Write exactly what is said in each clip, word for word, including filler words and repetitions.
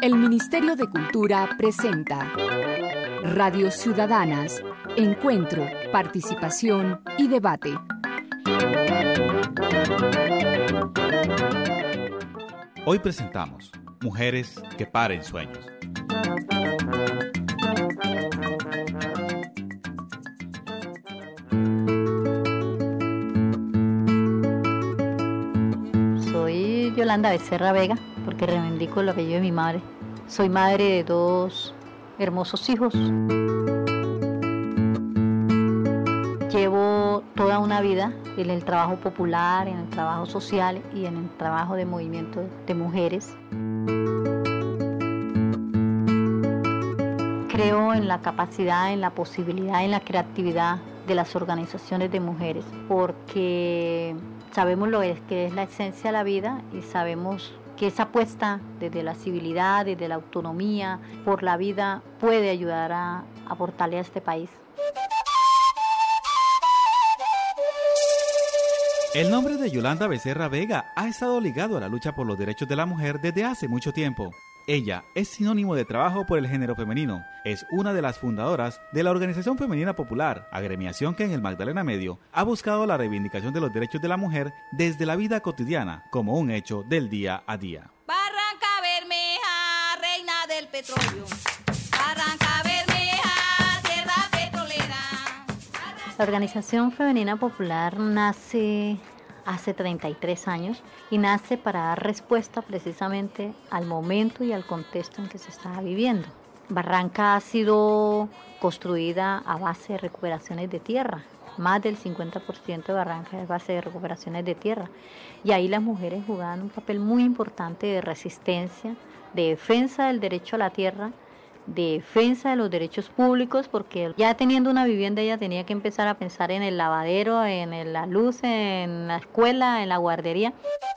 El Ministerio de Cultura presenta Radio Ciudadanas, encuentro, participación y debate. Hoy presentamos Mujeres que paren sueños. Soy Yolanda Becerra Vega, porque reivindico el apellido de mi madre. Soy madre de dos hermosos hijos. Llevo toda una vida en el trabajo popular, en el trabajo social y en el trabajo de movimiento de mujeres. Creo en la capacidad, en la posibilidad, en la creatividad de las organizaciones de mujeres, porque sabemos lo que es la esencia de la vida y sabemos que esa apuesta desde la civilidad, desde la autonomía por la vida puede ayudar a aportarle a este país. El nombre de Yolanda Becerra Vega ha estado ligado a la lucha por los derechos de la mujer desde hace mucho tiempo. Ella es sinónimo de trabajo por el género femenino. Es una de las fundadoras de la Organización Femenina Popular, agremiación que en el Magdalena Medio ha buscado la reivindicación de los derechos de la mujer desde la vida cotidiana como un hecho del día a día. Barranca Bermeja, reina del petróleo. Barranca Bermeja, tierra petrolera. La Organización Femenina Popular nace hace treinta y tres años y nace para dar respuesta precisamente al momento y al contexto en que se estaba viviendo. Barranca ha sido construida a base de recuperaciones de tierra. Más del cincuenta por ciento de Barranca es base de recuperaciones de tierra. Y ahí las mujeres jugaban un papel muy importante de resistencia, de defensa del derecho a la tierra, de defensa de los derechos públicos, porque ya teniendo una vivienda ella tenía que empezar a pensar en el lavadero, en la luz, en la escuela, en la guardería.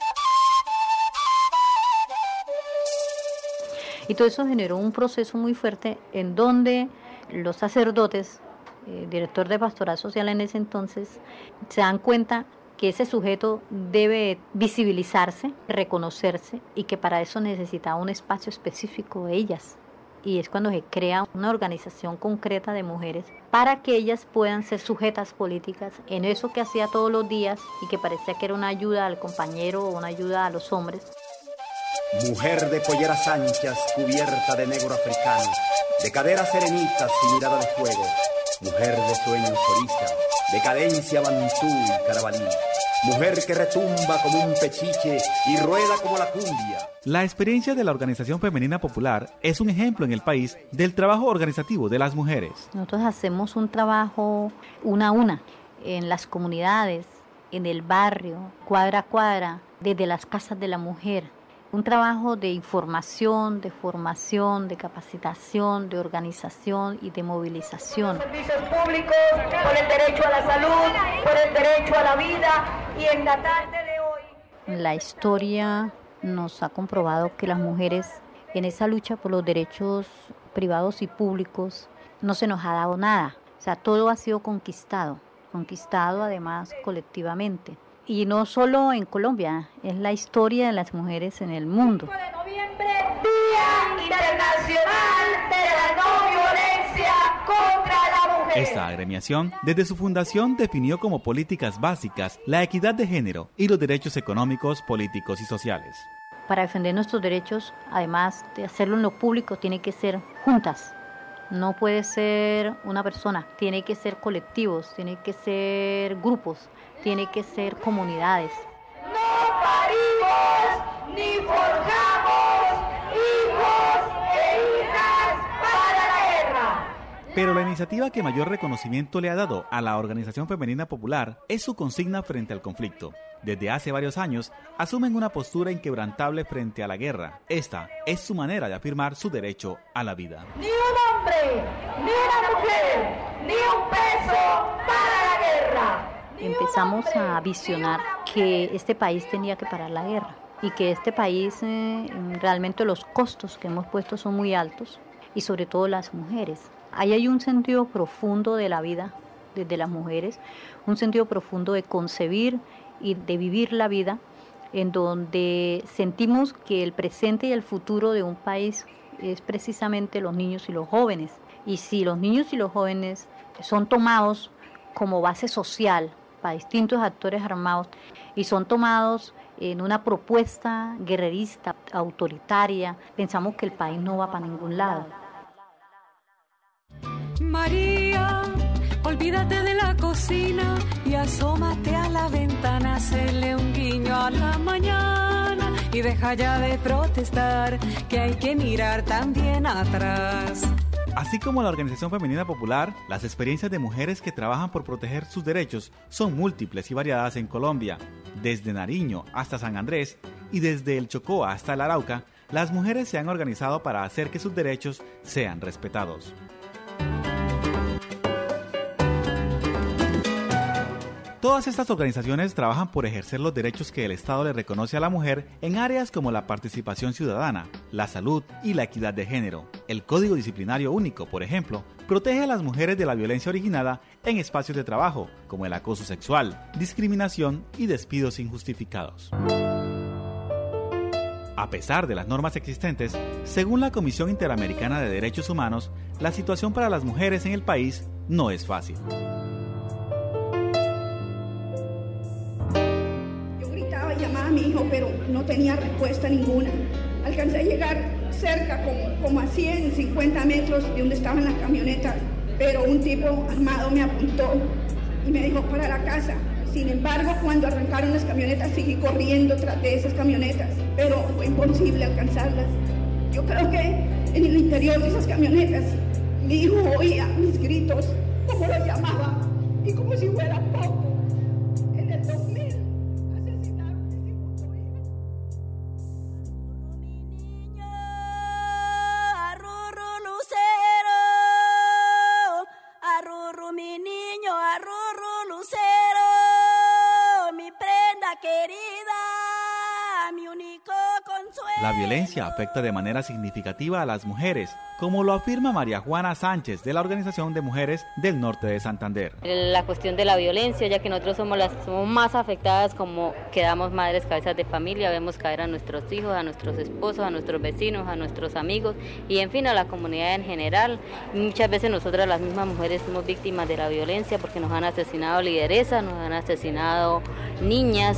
Y todo eso generó un proceso muy fuerte en donde los sacerdotes, el director de Pastoral Social en ese entonces, se dan cuenta que ese sujeto debe visibilizarse, reconocerse y que para eso necesitaba un espacio específico de ellas. Y es cuando se crea una organización concreta de mujeres para que ellas puedan ser sujetas políticas en eso que hacía todos los días y que parecía que era una ayuda al compañero o una ayuda a los hombres. Mujer de polleras anchas, cubierta de negro africano, de caderas serenitas y mirada de fuego, mujer de sueños oriza, de cadencia bantú y carabalí, mujer que retumba como un pechiche y rueda como la cumbia. La experiencia de la Organización Femenina Popular es un ejemplo en el país del trabajo organizativo de las mujeres. Nosotros hacemos un trabajo una a una, en las comunidades, en el barrio, cuadra a cuadra, desde las casas de la mujer. Un trabajo de información, de formación, de capacitación, de organización y de movilización. Servicios públicos, por el derecho a la salud, por el derecho a la vida, y en la tarde de hoy. La historia nos ha comprobado que las mujeres en esa lucha por los derechos privados y públicos no se nos ha dado nada. O sea, todo ha sido conquistado, conquistado además colectivamente. Y no solo en Colombia, es la historia de las mujeres en el mundo. cinco de noviembre, Día Internacional de la No Violencia contra la Mujer. Esta agremiación, desde su fundación, definió como políticas básicas la equidad de género y los derechos económicos, políticos y sociales. Para defender nuestros derechos, además de hacerlo en lo público, tiene que ser juntas. No puede ser una persona, tiene que ser colectivos, tiene que ser grupos, tiene que ser comunidades. No parimos ni forjamos hijos e hijas para la guerra. Pero la iniciativa que mayor reconocimiento le ha dado a la Organización Femenina Popular es su consigna frente al conflicto. Desde hace varios años asumen una postura inquebrantable frente a la guerra. Esta es su manera de afirmar su derecho a la vida. Ni un hombre, ni una mujer, ni un peso para la guerra. Empezamos a visionar que este país tenía que parar la guerra y que este país eh, realmente los costos que hemos puesto son muy altos y sobre todo las mujeres. Ahí hay un sentido profundo de la vida desde las mujeres, un sentido profundo de concebir y de vivir la vida en donde sentimos que el presente y el futuro de un país es precisamente los niños y los jóvenes. Y si los niños y los jóvenes son tomados como base social para distintos actores armados y son tomados en una propuesta guerrerista, autoritaria, pensamos que el país no va para ningún lado. María, olvídate de la cocina y asómate a la ventana, hacerle un guiño a la mañana y deja ya de protestar, que hay que mirar también atrás. Así como la Organización Femenina Popular, las experiencias de mujeres que trabajan por proteger sus derechos son múltiples y variadas en Colombia. Desde Nariño hasta San Andrés y desde el Chocó hasta el Arauca, las mujeres se han organizado para hacer que sus derechos sean respetados. Todas estas organizaciones trabajan por ejercer los derechos que el Estado le reconoce a la mujer en áreas como la participación ciudadana, la salud y la equidad de género. El Código Disciplinario Único, por ejemplo, protege a las mujeres de la violencia originada en espacios de trabajo, como el acoso sexual, discriminación y despidos injustificados. A pesar de las normas existentes, según la Comisión Interamericana de Derechos Humanos, la situación para las mujeres en el país no es fácil. Llamaba a mi hijo, pero no tenía respuesta ninguna. Alcancé a llegar cerca, como, como a ciento cincuenta metros de donde estaban las camionetas, pero un tipo armado me apuntó y me dijo para la casa. Sin embargo, cuando arrancaron las camionetas, seguí corriendo tras de esas camionetas, pero fue imposible alcanzarlas. Yo creo que en el interior de esas camionetas, mi hijo oía mis gritos, como los llamaba, y como si fuera poco. En el dos mil La violencia afecta de manera significativa a las mujeres, como lo afirma María Juana Sánchez de la Organización de Mujeres del Norte de Santander. La cuestión de la violencia, ya que nosotros somos las somos más afectadas, como quedamos madres cabezas de familia, vemos caer a nuestros hijos, a nuestros esposos, a nuestros vecinos, a nuestros amigos y en fin a la comunidad en general. Muchas veces nosotras las mismas mujeres somos víctimas de la violencia porque nos han asesinado lideresas, nos han asesinado niñas.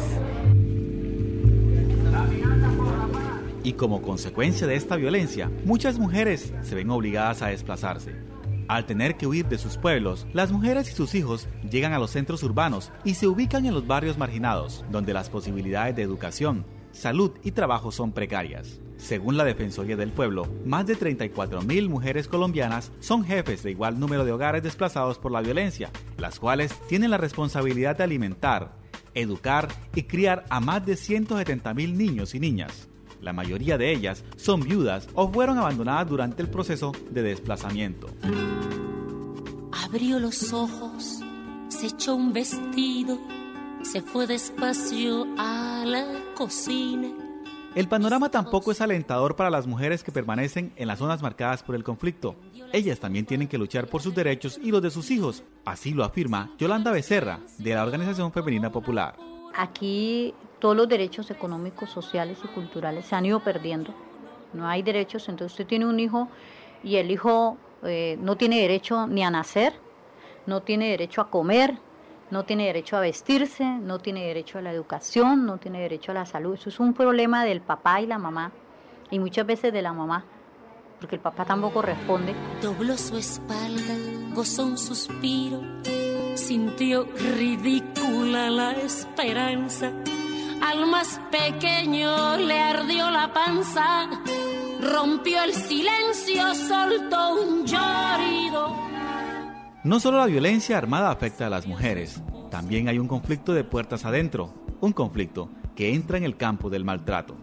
Y como consecuencia de esta violencia, muchas mujeres se ven obligadas a desplazarse. Al tener que huir de sus pueblos, las mujeres y sus hijos llegan a los centros urbanos y se ubican en los barrios marginados, donde las posibilidades de educación, salud y trabajo son precarias. Según la Defensoría del Pueblo, más de treinta y cuatro mil mujeres colombianas son jefes de igual número de hogares desplazados por la violencia, las cuales tienen la responsabilidad de alimentar, educar y criar a más de ciento setenta mil niños y niñas. La mayoría de ellas son viudas o fueron abandonadas durante el proceso de desplazamiento. Abrió los ojos, se echó un vestido, se fue despacio a la cocina. El panorama tampoco es alentador para las mujeres que permanecen en las zonas marcadas por el conflicto. Ellas también tienen que luchar por sus derechos y los de sus hijos. Así lo afirma Yolanda Becerra, de la Organización Femenina Popular. Aquí todos los derechos económicos, sociales y culturales se han ido perdiendo. No hay derechos, entonces usted tiene un hijo y el hijo eh, no tiene derecho ni a nacer, no tiene derecho a comer, no tiene derecho a vestirse, no tiene derecho a la educación, no tiene derecho a la salud. Eso es un problema del papá y la mamá, y muchas veces de la mamá, porque el papá tampoco responde. Dobló su espalda, gozó un suspiro, sintió ridícula la esperanza. Al más pequeño le ardió la panza, rompió el silencio, soltó un llorido. No solo la violencia armada afecta a las mujeres, también hay un conflicto de puertas adentro, un conflicto que entra en el campo del maltrato.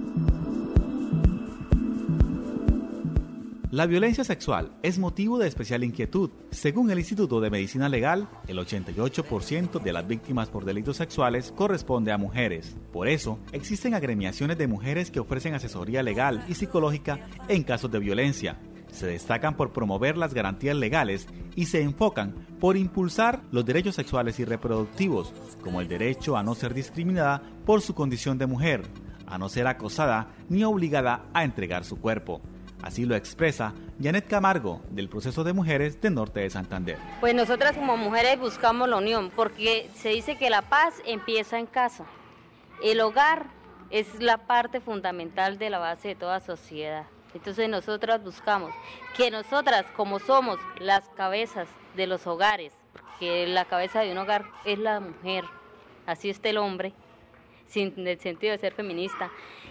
La violencia sexual es motivo de especial inquietud. Según el Instituto de Medicina Legal, el ochenta y ocho por ciento de las víctimas por delitos sexuales corresponde a mujeres. Por eso, existen agremiaciones de mujeres que ofrecen asesoría legal y psicológica en casos de violencia. Se destacan por promover las garantías legales y se enfocan por impulsar los derechos sexuales y reproductivos, como el derecho a no ser discriminada por su condición de mujer, a no ser acosada ni obligada a entregar su cuerpo. Así lo expresa Janet Camargo, del Proceso de Mujeres del Norte de Santander. Pues nosotras como mujeres buscamos la unión, porque se dice que la paz empieza en casa. El hogar es la parte fundamental de la base de toda sociedad. Entonces nosotras buscamos que nosotras, como somos las cabezas de los hogares, porque la cabeza de un hogar es la mujer, así está el hombre, sin el sentido de ser feminista,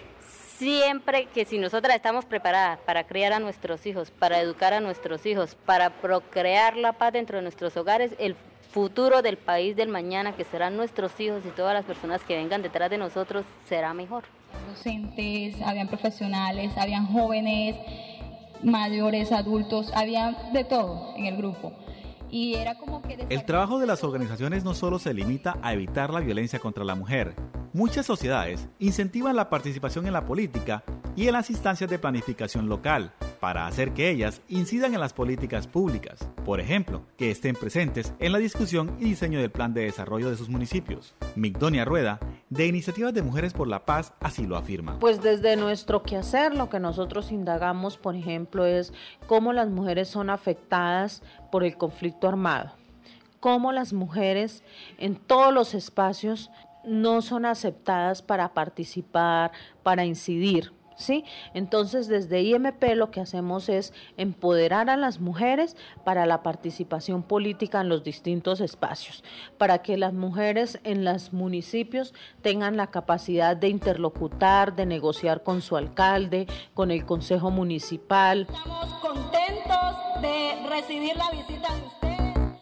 siempre que si nosotras estamos preparadas para criar a nuestros hijos, para educar a nuestros hijos, para procrear la paz dentro de nuestros hogares, el futuro del país del mañana, que serán nuestros hijos y todas las personas que vengan detrás de nosotros, será mejor. Docentes, habían profesionales, habían jóvenes, mayores, adultos, había de todo en el grupo. Y era como que... El trabajo de las organizaciones no solo se limita a evitar la violencia contra la mujer. Muchas sociedades incentivan la participación en la política y en las instancias de planificación local para hacer que ellas incidan en las políticas públicas. Por ejemplo, que estén presentes en la discusión y diseño del plan de desarrollo de sus municipios. Migdonia Rueda, de Iniciativas de Mujeres por la Paz, así lo afirma. Pues desde nuestro quehacer, lo que nosotros indagamos, por ejemplo, es cómo las mujeres son afectadas por el conflicto armado, cómo las mujeres en todos los espacios no son aceptadas para participar, para incidir, ¿sí? Entonces, desde I M P lo que hacemos es empoderar a las mujeres para la participación política en los distintos espacios, para que las mujeres en los municipios tengan la capacidad de interlocutar, de negociar con su alcalde, con el consejo municipal. Estamos contentos de recibir la visita de ustedes.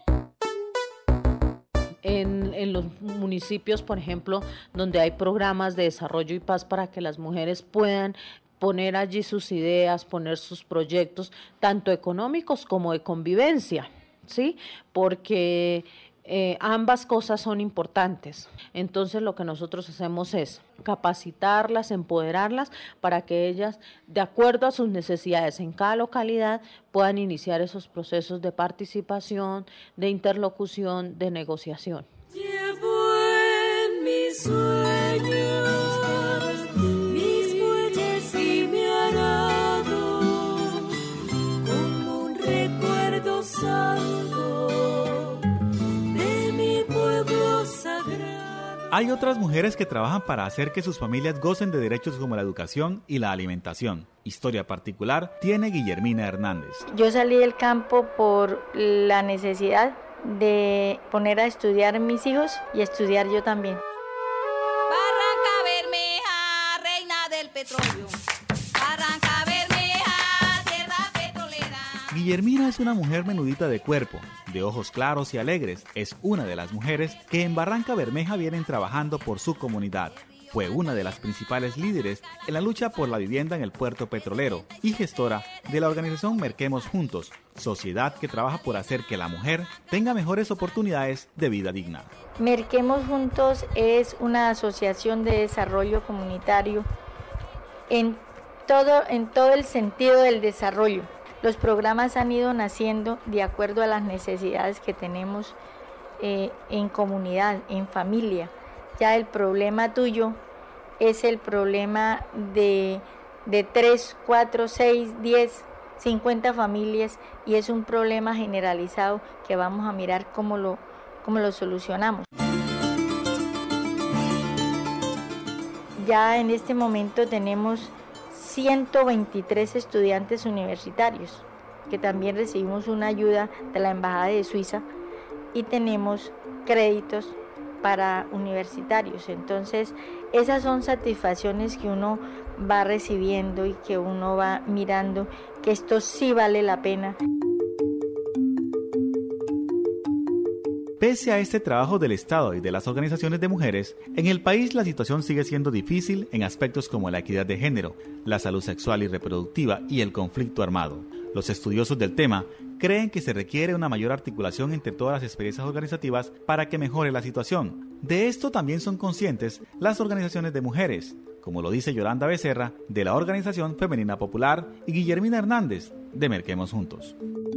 En, en los municipios, por ejemplo, donde hay programas de desarrollo y paz para que las mujeres puedan poner allí sus ideas, poner sus proyectos, tanto económicos como de convivencia, ¿sí? Porque eh, ambas cosas son importantes. Entonces, lo que nosotros hacemos es capacitarlas, empoderarlas para que ellas, de acuerdo a sus necesidades en cada localidad, puedan iniciar esos procesos de participación, de interlocución, de negociación. Llevo en mis sueños mis bueyes y mi arado como un recuerdo santo de mi pueblo sagrado. Hay otras mujeres que trabajan para hacer que sus familias gocen de derechos como la educación y la alimentación. Historia particular tiene Guillermina Hernández. Yo salí del campo por la necesidad de poner a estudiar a mis hijos y estudiar yo también. Barranca Bermeja, reina del petróleo. Barranca Bermeja, tierra petrolera. Guillermina es una mujer menudita de cuerpo, de ojos claros y alegres. Es una de las mujeres que en Barranca Bermeja vienen trabajando por su comunidad. Fue una de las principales líderes en la lucha por la vivienda en el puerto petrolero y gestora de la organización Merquemos Juntos, sociedad que trabaja por hacer que la mujer tenga mejores oportunidades de vida digna. Merquemos Juntos es una asociación de desarrollo comunitario en todo, en todo el sentido del desarrollo. Los programas han ido naciendo de acuerdo a las necesidades que tenemos eh, en comunidad, en familia. Ya el problema tuyo es el problema de, de tres, cuatro, seis, diez, cincuenta familias y es un problema generalizado que vamos a mirar cómo lo, cómo lo solucionamos. Ya en este momento tenemos ciento veintitrés estudiantes universitarios que también recibimos una ayuda de la Embajada de Suiza y tenemos créditos para universitarios. Entonces, esas son satisfacciones que uno va recibiendo y que uno va mirando que esto sí vale la pena. Pese a este trabajo del Estado y de las organizaciones de mujeres, en el país la situación sigue siendo difícil en aspectos como la equidad de género, la salud sexual y reproductiva y el conflicto armado. Los estudiosos del tema creen que se requiere una mayor articulación entre todas las experiencias organizativas para que mejore la situación. De esto también son conscientes las organizaciones de mujeres. como lo dice Yolanda Becerra, de la Organización Femenina Popular, y Guillermina Hernández, de Merquemos Juntos.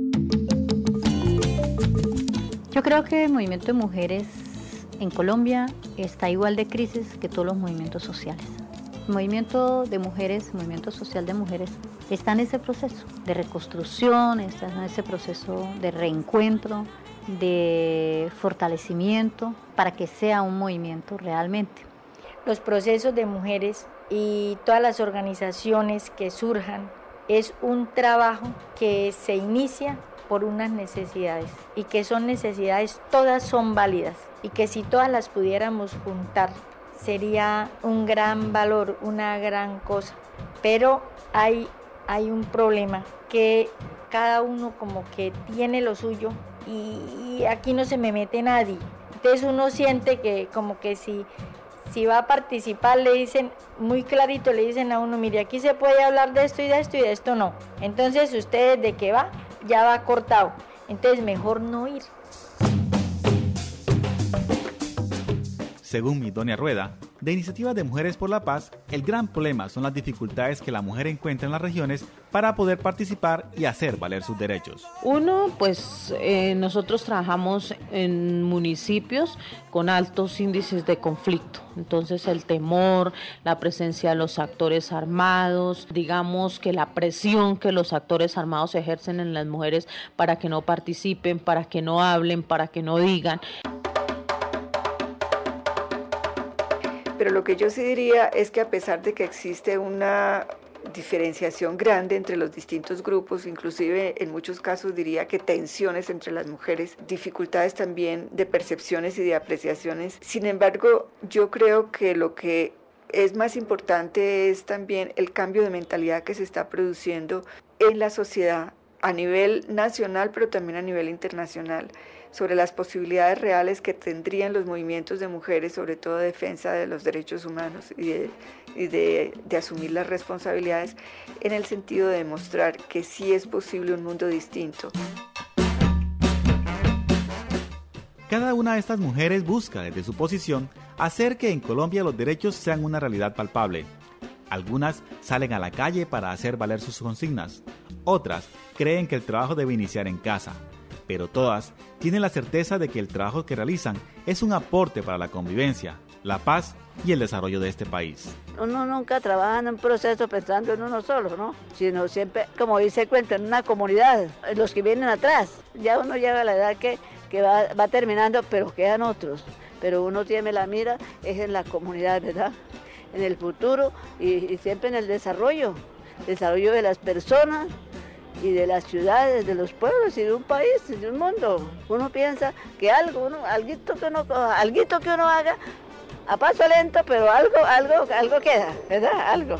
Yo creo que el movimiento de mujeres en Colombia está igual de crisis que todos los movimientos sociales. El movimiento de mujeres, el movimiento social de mujeres, está en ese proceso de reconstrucción, está en ese proceso de reencuentro, de fortalecimiento, para que sea un movimiento realmente. Los procesos de mujeres y todas las organizaciones que surjan es un trabajo que se inicia por unas necesidades y que son necesidades, todas son válidas y que si todas las pudiéramos juntar sería un gran valor, una gran cosa, pero hay, hay un problema que cada uno como que tiene lo suyo y, y aquí no se me mete nadie, entonces uno siente que como que si Si va a participar, le dicen muy clarito, le dicen a uno, mire, aquí se puede hablar de esto y de esto y de esto no. Entonces usted desde que va, ya va cortado. Entonces mejor no ir. Según Midonia Rueda, de Iniciativa de Mujeres por la Paz, el gran problema son las dificultades que la mujer encuentra en las regiones para poder participar y hacer valer sus derechos. Uno, pues eh, nosotros trabajamos en municipios con altos índices de conflicto, entonces el temor, la presencia de los actores armados, digamos que la presión que los actores armados ejercen en las mujeres para que no participen, para que no hablen, para que no digan. Pero lo que yo sí diría es que a pesar de que existe una diferenciación grande entre los distintos grupos, inclusive en muchos casos diría que tensiones entre las mujeres, dificultades también de percepciones y de apreciaciones, sin embargo yo creo que lo que es más importante es también el cambio de mentalidad que se está produciendo en la sociedad a nivel nacional, pero también a nivel internacional, sobre las posibilidades reales que tendrían los movimientos de mujeres, sobre todo de defensa de los derechos humanos y de, y de, de asumir las responsabilidades, en el sentido de demostrar que sí es posible un mundo distinto. Cada una de estas mujeres busca, desde su posición, hacer que en Colombia los derechos sean una realidad palpable. Algunas salen a la calle para hacer valer sus consignas, otras creen que el trabajo debe iniciar en casa, pero todas tienen la certeza de que el trabajo que realizan es un aporte para la convivencia, la paz y el desarrollo de este país. Uno nunca trabaja en un proceso pensando en uno solo, ¿no? Sino siempre, como dice el cuento, en una comunidad, los que vienen atrás. Ya uno llega a la edad que, que va, va terminando, pero quedan otros. Pero uno tiene la mira, es en la comunidad, ¿verdad? En el futuro y, y siempre en el desarrollo, desarrollo de las personas y de las ciudades, de los pueblos y de un país, de un mundo. Uno piensa que algo, uno, alguito que uno, alguito que uno haga a paso lento, pero algo, algo, algo queda, ¿verdad? Algo.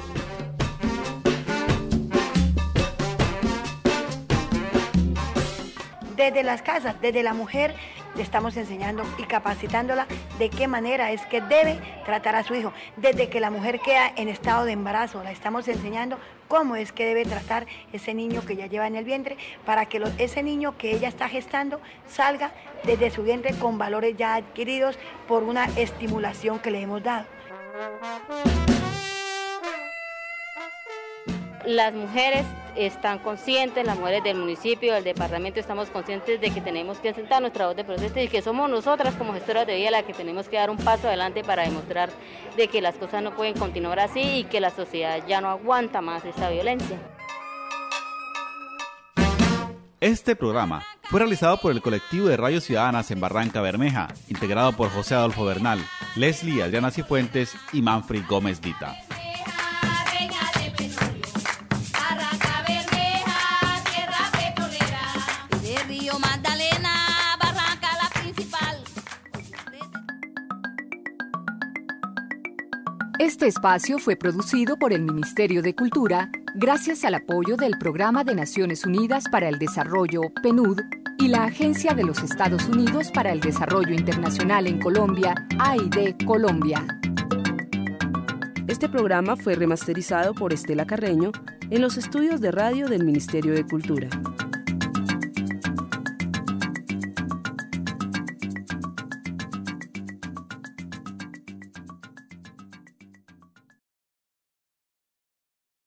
Desde las casas, desde la mujer, le estamos enseñando y capacitándola de qué manera es que debe tratar a su hijo. Desde que la mujer queda en estado de embarazo, la estamos enseñando cómo es que debe tratar ese niño que ya lleva en el vientre, para que lo, ese niño que ella está gestando salga desde su vientre con valores ya adquiridos por una estimulación que le hemos dado. Las mujeres están conscientes, las mujeres del municipio, del departamento, estamos conscientes de que tenemos que sentar nuestra voz de proceso y que somos nosotras como gestoras de vida las que tenemos que dar un paso adelante para demostrar de que las cosas no pueden continuar así y que la sociedad ya no aguanta más esta violencia. Este programa fue realizado por el colectivo de Radio Ciudadanas en Barranca Bermeja, integrado por José Adolfo Bernal, Leslie Adriana Cifuentes y Manfred Gómez Dita. Este espacio fue producido por el Ministerio de Cultura gracias al apoyo del Programa de Naciones Unidas para el Desarrollo, P N U D, y la Agencia de los Estados Unidos para el Desarrollo Internacional en Colombia, A I D Colombia. Este programa fue remasterizado por Estela Carreño en los estudios de radio del Ministerio de Cultura.